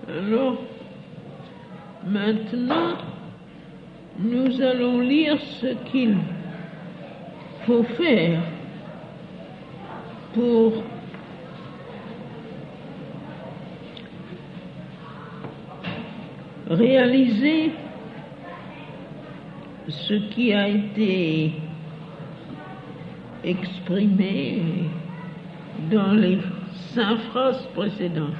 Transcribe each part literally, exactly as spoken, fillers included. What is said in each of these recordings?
Alors, maintenant, nous allons lire ce qu'il faut faire pour réaliser ce qui a été exprimé dans les cinq phrases précédentes.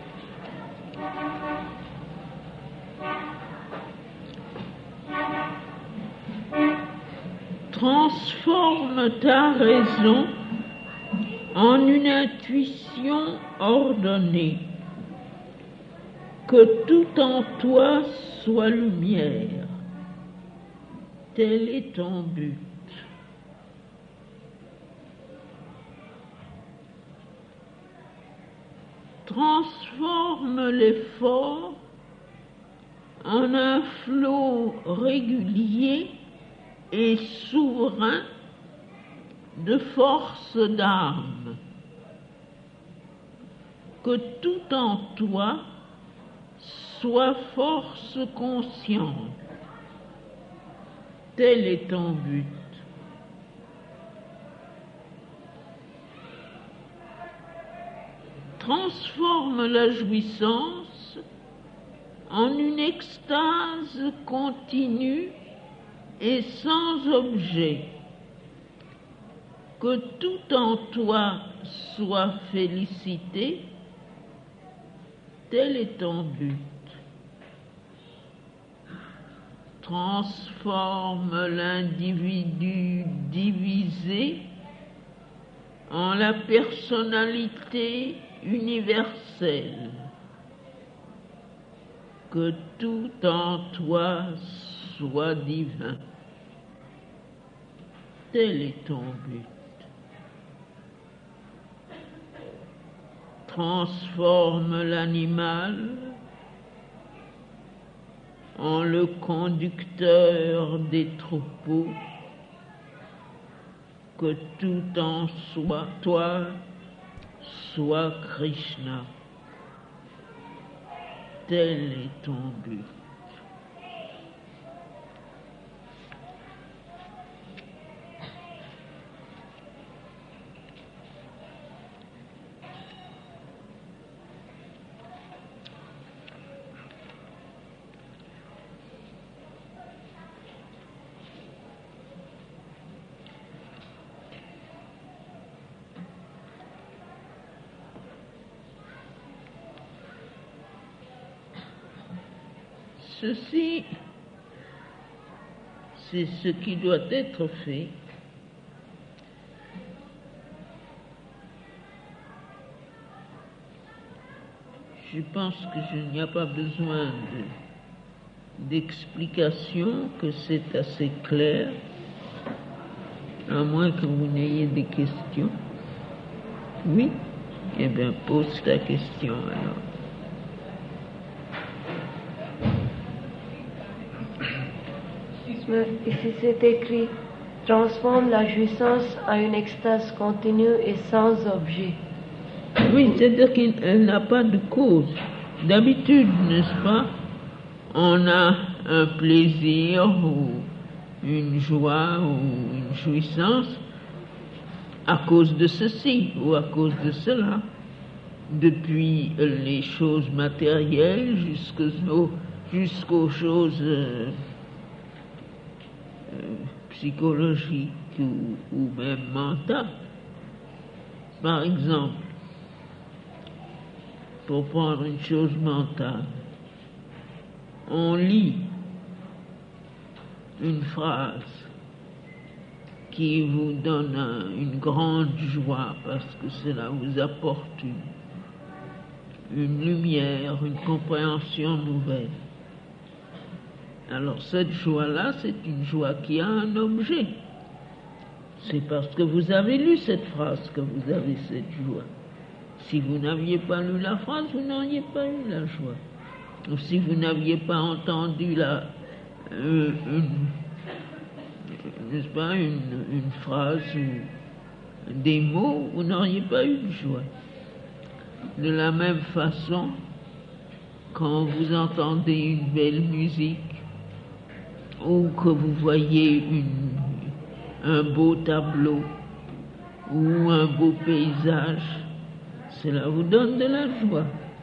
Transforme ta raison en une intuition ordonnée, que tout en toi soit lumière. Tel est ton but. Transforme l'effort en un flot régulier et souverain de force d'âme, que tout en toi soit force consciente. Tel est ton but. Transforme la jouissance en une extase continue et sans objet, que tout en toi soit félicité, tel est ton but. Transforme l'individu divisé en la personnalité universelle, que tout en toi soit divin. Tel est ton but. Transforme l'animal en le conducteur des troupeaux, que tout en soi, toi, soit Krishna. Tel est ton but. Ceci, c'est ce qui doit être fait. Je pense qu'il n'y a pas besoin de, d'explication, que c'est assez clair, à moins que vous n'ayez des questions. Oui? Eh bien, pose ta question alors. Ici c'est écrit « Transforme la jouissance en une extase continue et sans objet ». Oui, c'est-à-dire qu'elle n'a pas de cause. D'habitude, n'est-ce pas, on a un plaisir ou une joie ou une jouissance à cause de ceci ou à cause de cela, depuis les choses matérielles jusqu'aux, jusqu'aux choses euh, euh, psychologiques ou, ou même mentales. Par exemple, pour prendre une chose mentale, on lit une phrase qui vous donne un, une grande joie parce que cela vous apporte une, une lumière, une compréhension nouvelle. Alors cette joie-là, c'est une joie qui a un objet. C'est parce que vous avez lu cette phrase que vous avez cette joie. Si vous n'aviez pas lu la phrase, vous n'auriez pas eu la joie. Ou si vous n'aviez pas entendu la, euh, une, n'est-ce pas, une, une phrase ou des mots, vous n'auriez pas eu de joie. De la même façon, quand vous entendez une belle musique ou que vous voyez une, un beau tableau ou un beau paysage, cela vous donne de la joie.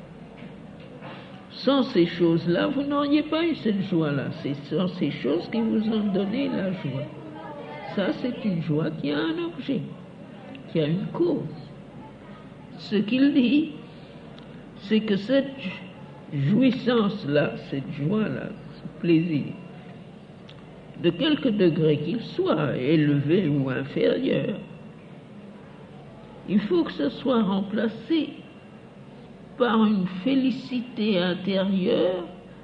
Sans ces choses-là, vous n'auriez pas eu cette joie-là. C'est sans ces choses qui vous ont donné la joie. Ça, c'est une joie qui a un objet, qui a une cause. Ce qu'il dit, c'est que cette jouissance-là, cette joie-là, ce plaisir, de quelque degré qu'il soit, élevé ou inférieur, il faut que ce soit remplacé par une félicité intérieure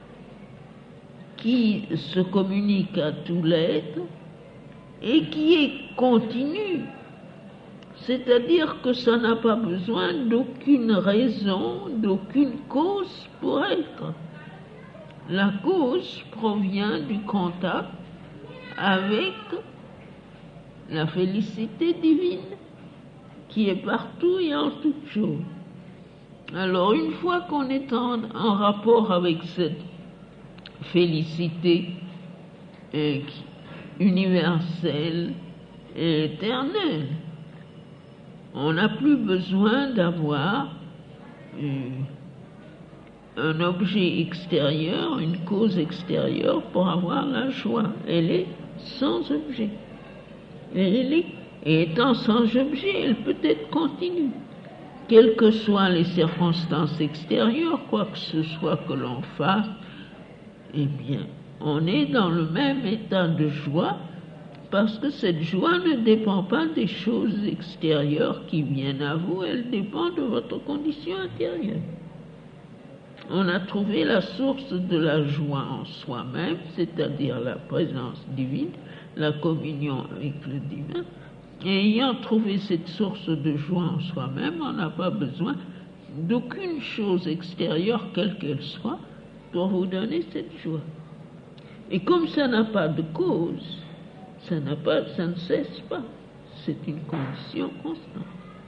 qui se communique à tout l'être et qui est continue. C'est-à-dire que ça n'a pas besoin d'aucune raison, d'aucune cause pour être. La cause provient du contact avec la félicité divine qui est partout et en toutes choses. Alors, une fois qu'on est en, en rapport avec cette félicité euh, universelle et éternelle, on n'a plus besoin d'avoir euh, un objet extérieur, une cause extérieure pour avoir la joie. Elle est sans objet. Elle est, et étant sans objet, elle peut être continue. Quelles que soient les circonstances extérieures, quoi que ce soit que l'on fasse, eh bien, on est dans le même état de joie parce que cette joie ne dépend pas des choses extérieures qui viennent à vous, elle dépend de votre condition intérieure. On a trouvé la source de la joie en soi-même, c'est-à-dire la présence divine, la communion avec le divin. Et ayant trouvé cette source de joie en soi-même, on n'a pas besoin d'aucune chose extérieure, quelle qu'elle soit, pour vous donner cette joie. Et comme ça n'a pas de cause, ça n'a pas, ça ne cesse pas. C'est une condition constante.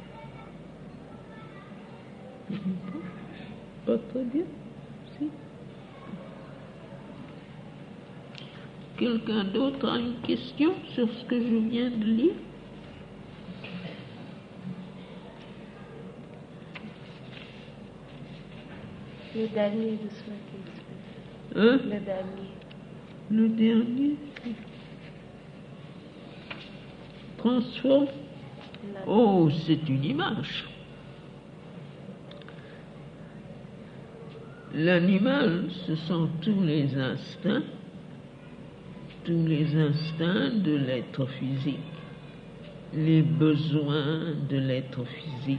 Pas très bien, si. Quelqu'un d'autre a une question sur ce que je viens de lire? Le dernier de ce qui Hein? Le dernier. Le dernier? Transforme. Oh, c'est une image. L'animal, ce sont tous les instincts, tous les instincts de l'être physique, les besoins de l'être physique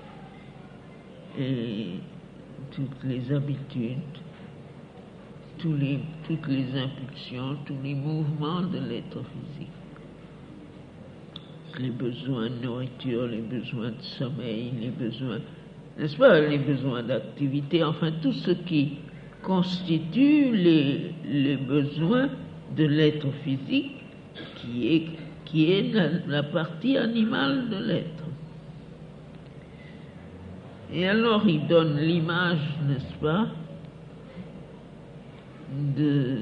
et toutes les habitudes, tous les, toutes les impulsions, tous les mouvements de l'être physique. Les besoins de nourriture, les besoins de sommeil, les besoins, n'est-ce pas, les besoins d'activité, enfin tout ce qui constitue les, les besoins de l'être physique qui est, qui est la, la partie animale de l'être. Et alors il donne l'image, n'est-ce pas, de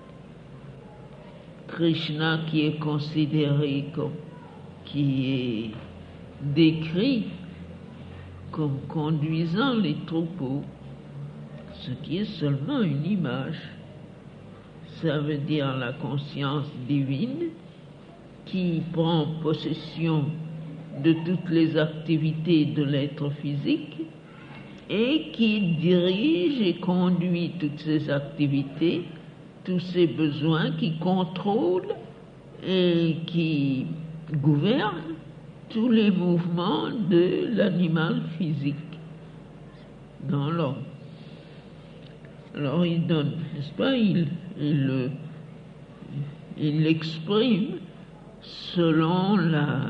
Krishna qui est considéré comme, qui est décrit comme conduisant les troupeaux, ce qui est seulement une image. Ça veut dire la conscience divine qui prend possession de toutes les activités de l'être physique et qui dirige et conduit toutes ces activités, tous ces besoins, qui contrôle et qui gouverne tous les mouvements de l'animal physique dans l'homme. Alors il donne, n'est-ce pas, il, il, il l'exprime selon la,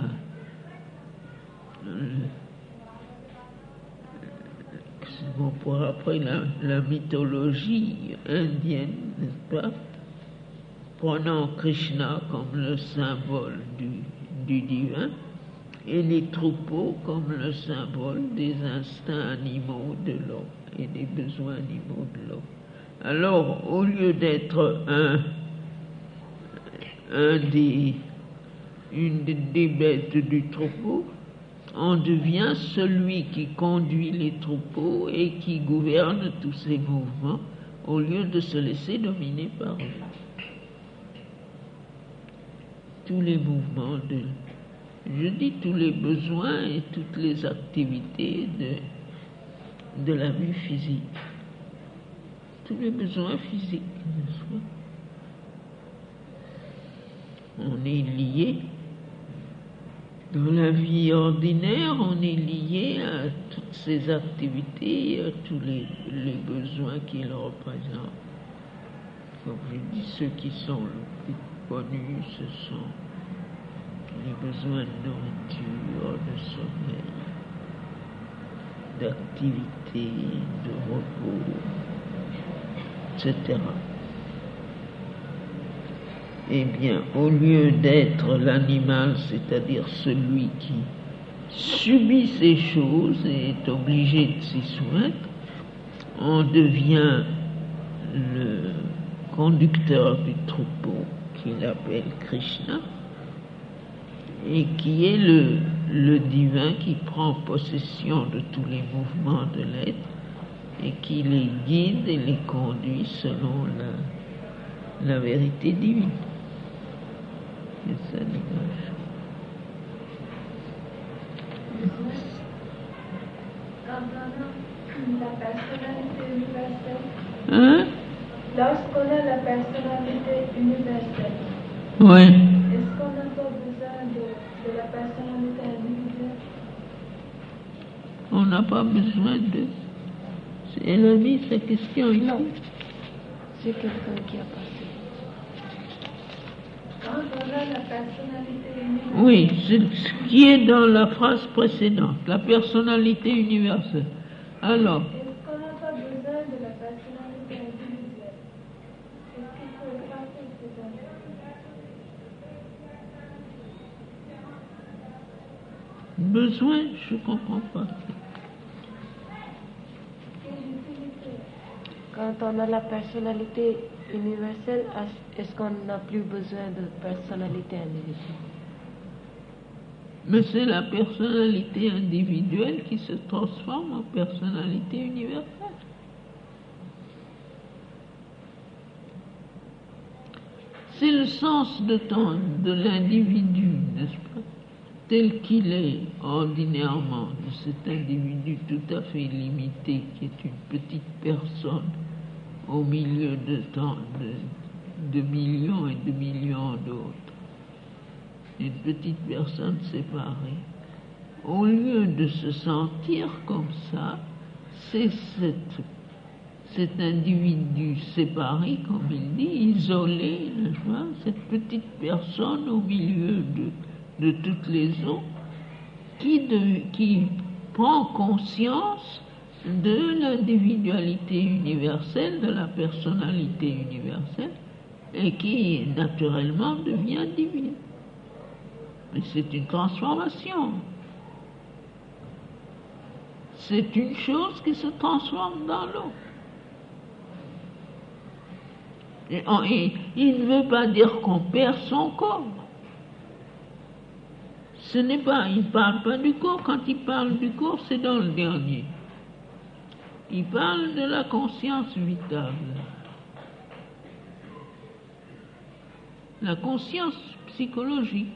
bon, pour après la, la mythologie indienne, n'est-ce pas, prenant Krishna comme le symbole du, du divin, et les troupeaux comme le symbole des instincts animaux de l'homme et des besoins animaux de l'homme. Alors, au lieu d'être un, un des, une des bêtes du troupeau, on devient celui qui conduit les troupeaux et qui gouverne tous ces mouvements, au lieu de se laisser dominer par eux. Tous les mouvements de... Je dis tous les besoins et toutes les activités de, de la vie physique. Tous les besoins physiques, n'est-ce pas? On est lié. Dans la vie ordinaire, on est lié à toutes ces activités et à tous les, les besoins qu'ils représentent. Comme je dis, ceux qui sont le plus connus, ce sont les besoins de nourriture, de sommeil, d'activité, de repos, et cetera. Eh bien, au lieu d'être l'animal, c'est-à-dire celui qui subit ces choses et est obligé de s'y soumettre, on devient le conducteur du troupeau qu'il appelle Krishna et qui est le, le divin qui prend possession de tous les mouvements de l'être et qui les guide et les conduit selon la, la vérité divine. C'est ça l'image. La personnalité universelle. Hein? Lorsqu'on a la personnalité universelle, Oui. est-ce qu'on n'a pas besoin de, de la personnalité individuelle? On n'a pas besoin de... Elle a mis sa question ici. Non. C'est quelqu'un qui a passé. Quand on a la personnalité universelle. Oui, c'est ce qui est dans la phrase précédente, la personnalité universelle. Alors, Est-ce qu'on n'a pas besoin de la personnalité individuelle? Est-ce qu'il faut effacer ces individus? besoin, je ne comprends pas. Quand on a la personnalité universelle, est-ce qu'on n'a plus besoin de personnalité individuelle? Mais c'est la personnalité individuelle qui se transforme en personnalité universelle. C'est le sens de, ton, de l'individu, n'est-ce pas, tel qu'il est ordinairement, de cet individu tout à fait limité, qui est une petite personne au milieu de tant de, de millions et de millions d'autres. Une petite personne séparée. Au lieu de se sentir comme ça, c'est cette, cet individu séparé, comme il dit, isolé, n'est-ce pas, cette petite personne au milieu de, de toutes les autres, qui, de, qui prend conscience de l'individualité universelle, de la personnalité universelle, et qui naturellement devient divine. Mais c'est une transformation. C'est une chose qui se transforme dans l'autre. Et, et il ne veut pas dire qu'on perd son corps. Ce n'est pas, il ne parle pas du corps. Quand il parle du corps, c'est dans le dernier. Il parle de la conscience vitale. La conscience psychologique.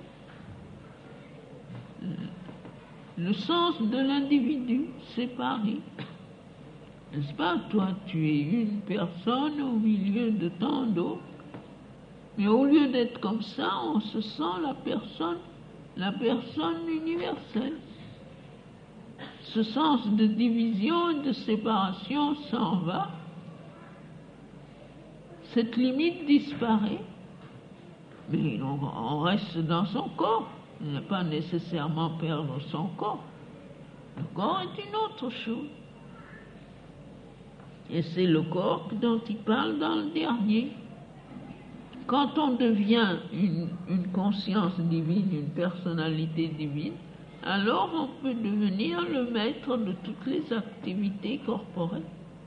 Le sens de l'individu séparé. N'est-ce pas? Toi, tu es une personne au milieu de tant d'autres. Mais au lieu d'être comme ça, on se sent la personne, la personne universelle. Ce sens de division et de séparation s'en va. Cette limite disparaît. Mais on, on reste dans son corps. On n'a pas nécessairement perdre son corps. Le corps est une autre chose. Et c'est le corps dont il parle dans le dernier. quand on devient une, une conscience divine, une personnalité divine, alors on peut devenir le maître de toutes les activités corporelles.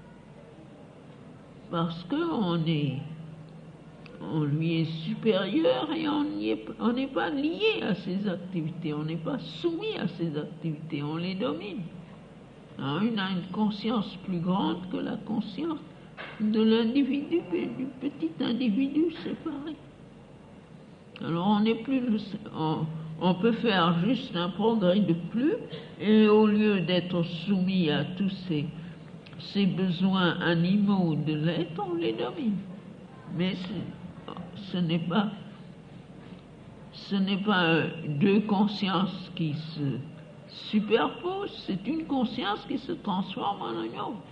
Parce qu'on est, on lui est supérieur et on n'y est, on n'est pas lié à ses activités, on n'est pas soumis à ses activités, on les domine. Alors, on a une conscience plus grande que la conscience de l'individu, du petit individu séparé. Alors on n'est plus, on, on peut faire juste un progrès de plus, et au lieu d'être soumis à tous ces, ces besoins animaux de l'être, on les domine. Mais ce n'est pas, ce n'est pas deux consciences qui se superposent, c'est une conscience qui se transforme en une autre.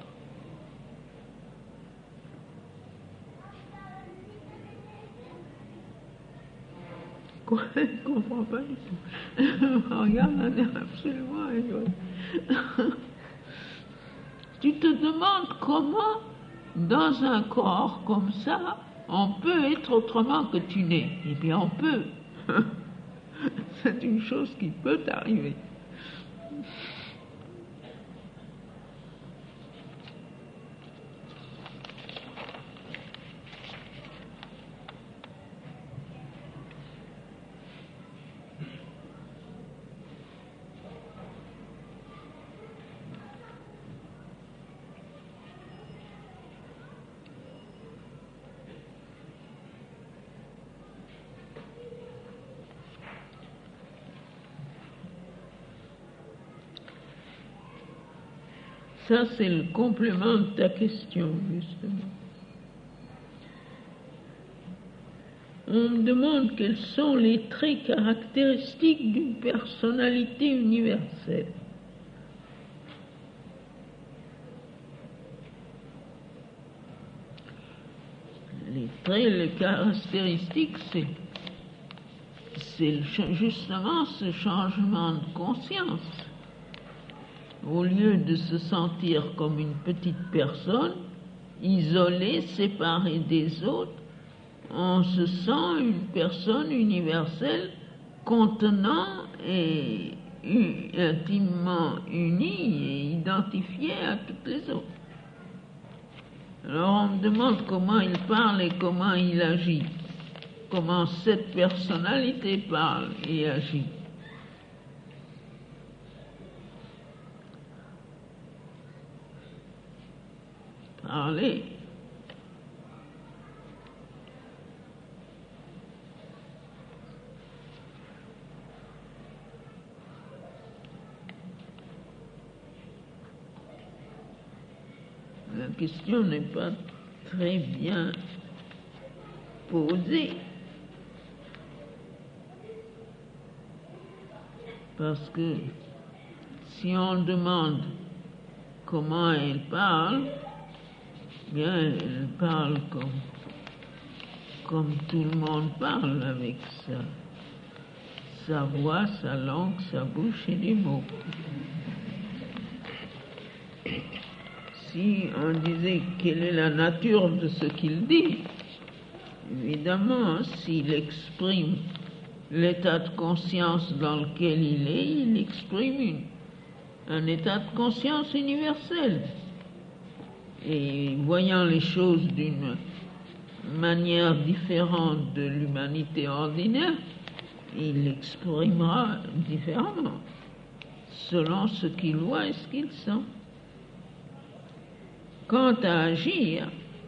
Quoi? Je ne comprends pas du tout. Regarde, on est absolument rigolo. Tu te demandes comment, dans un corps comme ça, on peut être autrement que tu n'es. Eh bien, on peut. C'est une chose qui peut arriver. Ça, c'est le complément de ta question, justement. On me demande quels sont les traits caractéristiques d'une personnalité universelle. Les traits, les caractéristiques, c'est, c'est justement ce changement de conscience. Au lieu de se sentir comme une petite personne, isolée, séparée des autres, on se sent une personne universelle contenant et intimement unie et identifiée à toutes les autres. Alors on me demande comment il parle et comment il agit, comment cette personnalité parle et agit. Parler. La question n'est pas très bien posée, parce que si on demande comment elle parle, bien, elle parle comme, comme tout le monde parle, avec sa, sa voix, sa langue, sa bouche et des mots. Si on disait quelle est la nature de ce qu'il dit, évidemment, s'il exprime l'état de conscience dans lequel il est, il exprime une, un état de conscience universel. Et voyant les choses d'une manière différente de l'humanité ordinaire, il l'exprimera différemment, selon ce qu'il voit et ce qu'il sent. Quant à agir,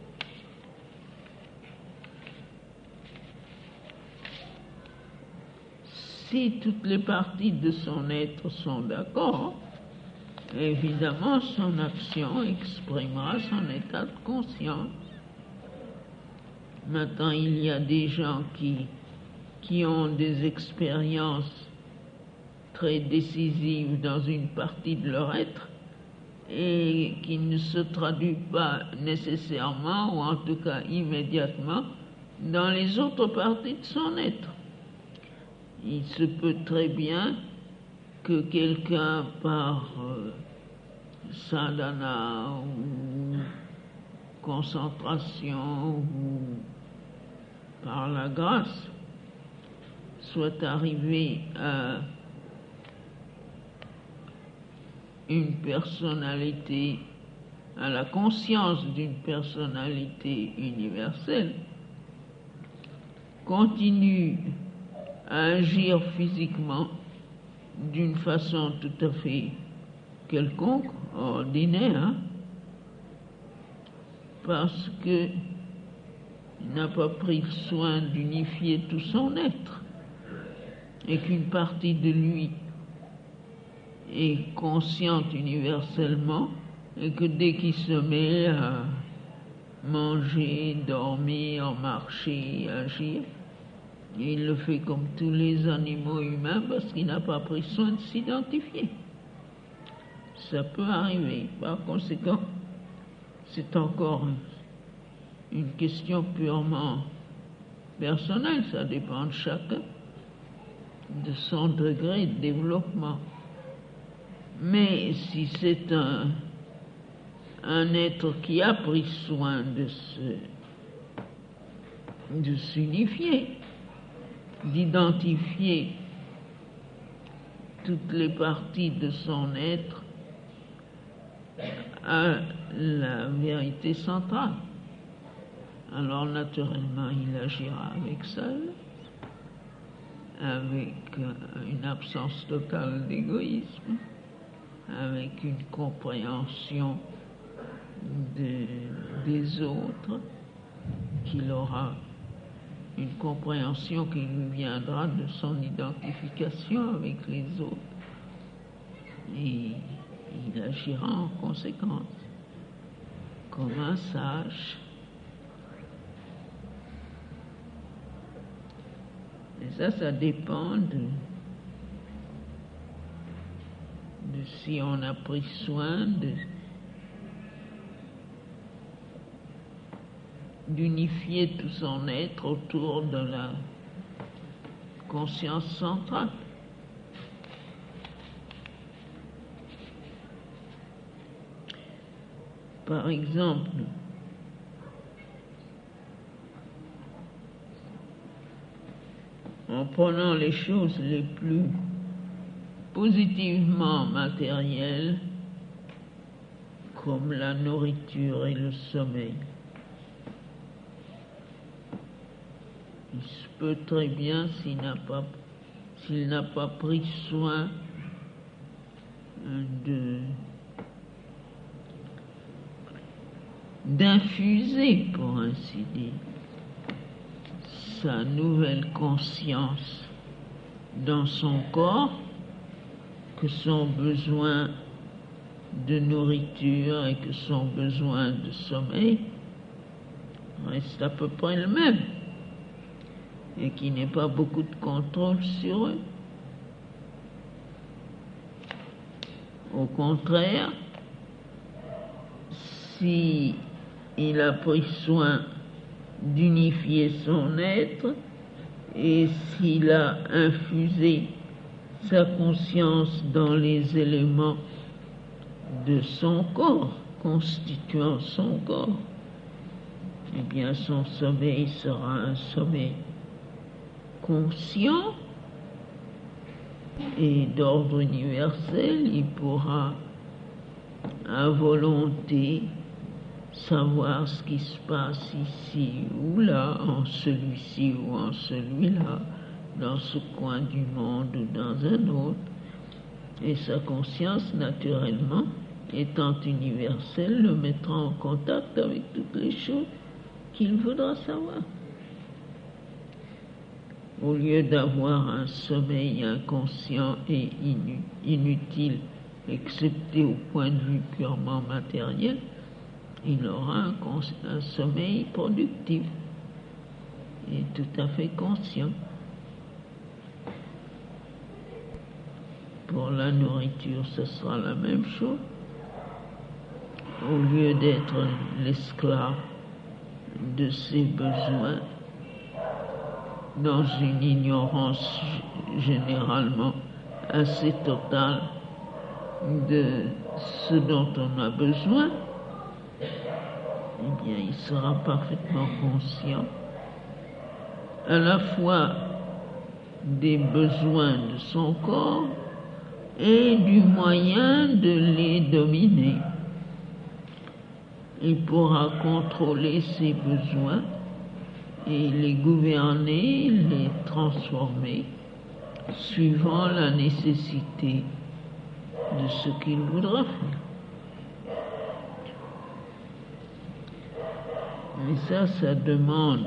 si toutes les parties de son être sont d'accord, évidemment, son action exprimera son état de conscience. Maintenant, il y a des gens qui, qui ont des expériences très décisives dans une partie de leur être et qui ne se traduisent pas nécessairement, ou en tout cas immédiatement, dans les autres parties de son être. Il se peut très bien que quelqu'un par euh, sadhana ou concentration ou par la grâce, soit arrivé à une personnalité, à la conscience d'une personnalité universelle, continue à agir physiquement d'une façon tout à fait quelconque, ordinaire, hein, parce qu'il n'a pas pris soin d'unifier tout son être, et qu'une partie de lui est consciente universellement, et que dès qu'il se met à manger, dormir, marcher, agir, il le fait comme tous les animaux humains parce qu'il n'a pas pris soin de s'identifier. Ça peut arriver. Par conséquent, c'est encore une question purement personnelle. Ça dépend de chacun, de son degré de développement. Mais si c'est un, un être qui a pris soin de se, de s'unifier, d'identifier toutes les parties de son être à la vérité centrale, alors naturellement il agira avec ça, avec une absence totale d'égoïsme, avec une compréhension de, des autres, qu'il aura une compréhension qui lui viendra de son identification avec les autres. Et il agira en conséquence, comme un sage. Et ça, ça dépend de, de si on a pris soin de d'unifier tout son être autour de la conscience centrale. Par exemple, en prenant les choses les plus positivement matérielles, comme la nourriture et le sommeil, il se peut très bien, s'il n'a pas, s'il n'a pas pris soin de d'infuser, pour ainsi dire, sa nouvelle conscience dans son corps, que son besoin de nourriture et que son besoin de sommeil reste à peu près le même, et qu'il n'ait pas beaucoup de contrôle sur eux. Au contraire, si il a pris soin d'unifier son être, et s'il a infusé sa conscience dans les éléments de son corps, constituant son corps, eh bien son sommeil sera un sommeil conscient et d'ordre universel. Il pourra à volonté savoir ce qui se passe ici ou là, en celui-ci ou en celui-là, dans ce coin du monde ou dans un autre. Et sa conscience, naturellement, étant universelle, le mettra en contact avec toutes les choses qu'il voudra savoir. Au lieu d'avoir un sommeil inconscient et inutile, excepté au point de vue purement matériel, il aura un, un sommeil productif et tout à fait conscient. Pour la nourriture, ce sera la même chose. Au lieu d'être l'esclave de ses besoins, dans une ignorance généralement assez totale de ce dont on a besoin, eh bien, il sera parfaitement conscient à la fois des besoins de son corps et du moyen de les dominer. Il pourra contrôler ses besoins et les gouverner, les transformer, suivant la nécessité de ce qu'il voudra faire. Mais ça, ça demande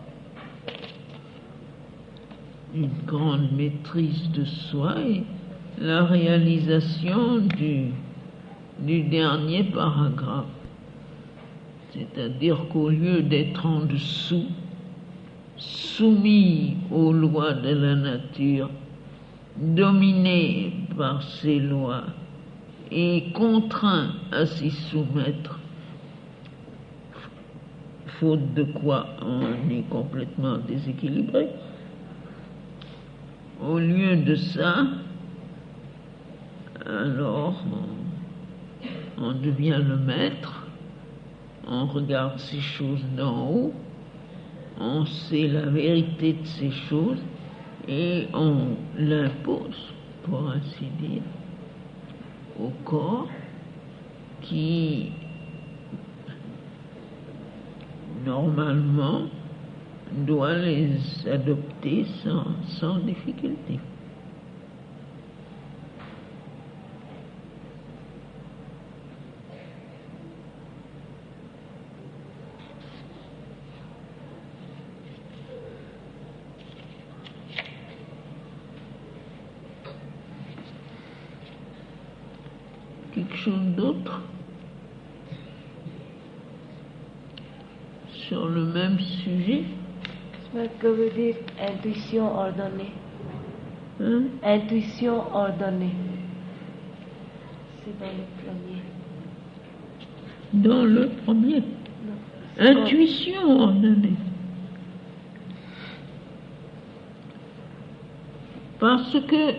une grande maîtrise de soi et la réalisation du, du dernier paragraphe. C'est-à-dire qu'au lieu d'être en dessous, soumis aux lois de la nature, dominé par ces lois et contraint à s'y soumettre, faute de quoi on est complètement déséquilibré. Au lieu de ça, alors on, on devient le maître, on regarde ces choses d'en haut, on sait la vérité de ces choses et on l'impose, pour ainsi dire, au corps qui, normalement, doit les adopter sans, sans difficulté. Quelque chose d'autre sur le même sujet? Que veut dire intuition ordonnée? Hein? Intuition ordonnée. C'est dans le premier. Dans le premier. Non. Intuition ordonnée. Parce que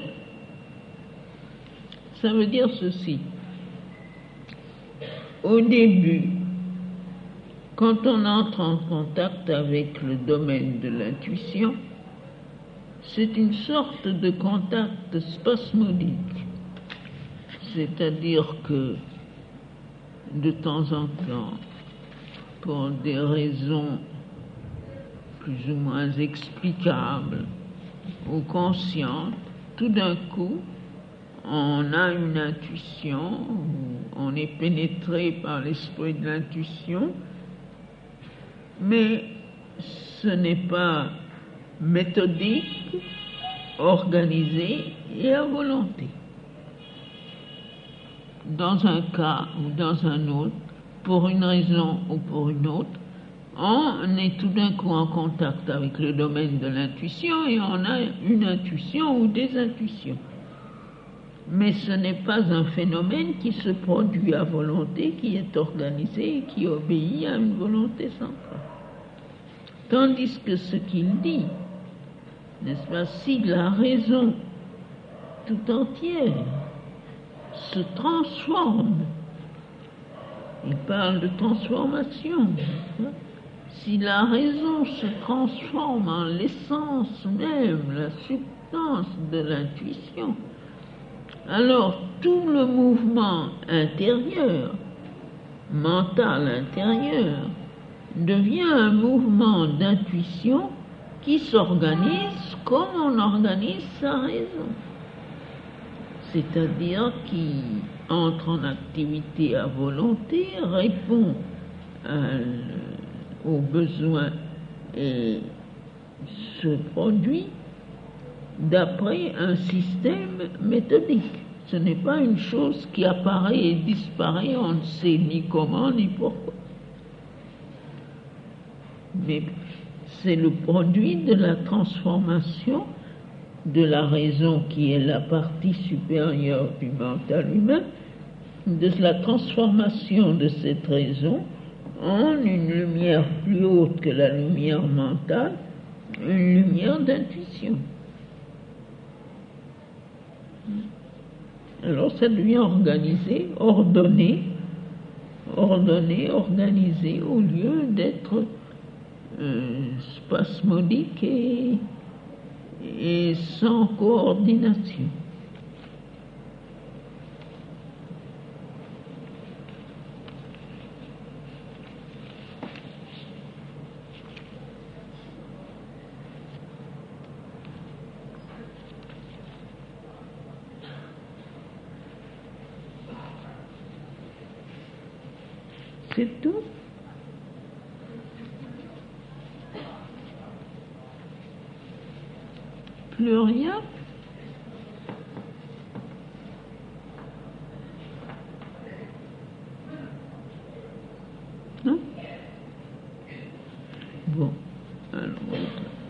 ça veut dire ceci. Au début, quand on entre en contact avec le domaine de l'intuition, c'est une sorte de contact spasmodique. C'est-à-dire que, de temps en temps, pour des raisons plus ou moins explicables ou conscientes, tout d'un coup, on a une intuition, on est pénétré par l'esprit de l'intuition, mais ce n'est pas méthodique, organisé et à volonté. Dans un cas ou dans un autre, pour une raison ou pour une autre, on est tout d'un coup en contact avec le domaine de l'intuition et on a une intuition ou des intuitions. Mais ce n'est pas un phénomène qui se produit à volonté, qui est organisé et qui obéit à une volonté centrale. Tandis que ce qu'il dit, n'est-ce pas, si la raison tout entière se transforme, il parle de transformation, hein? Si la raison se transforme en l'essence même, la substance de l'intuition, alors tout le mouvement intérieur, mental intérieur, devient un mouvement d'intuition qui s'organise comme on organise sa raison. C'est-à-dire qui entre en activité à volonté, répond à, aux besoins et se produit d'après un système méthodique. Ce n'est pas une chose qui apparaît et disparaît, on ne sait ni comment ni pourquoi. Mais c'est le produit de la transformation de la raison qui est la partie supérieure du mental humain, de la transformation de cette raison en une lumière plus haute que la lumière mentale, une lumière d'intuition. Alors ça devient organisé, ordonné, ordonné, organisé, au lieu d'être euh, spasmodique et, et sans coordination. C'est tout. Plus rien. Non. Bon, alors.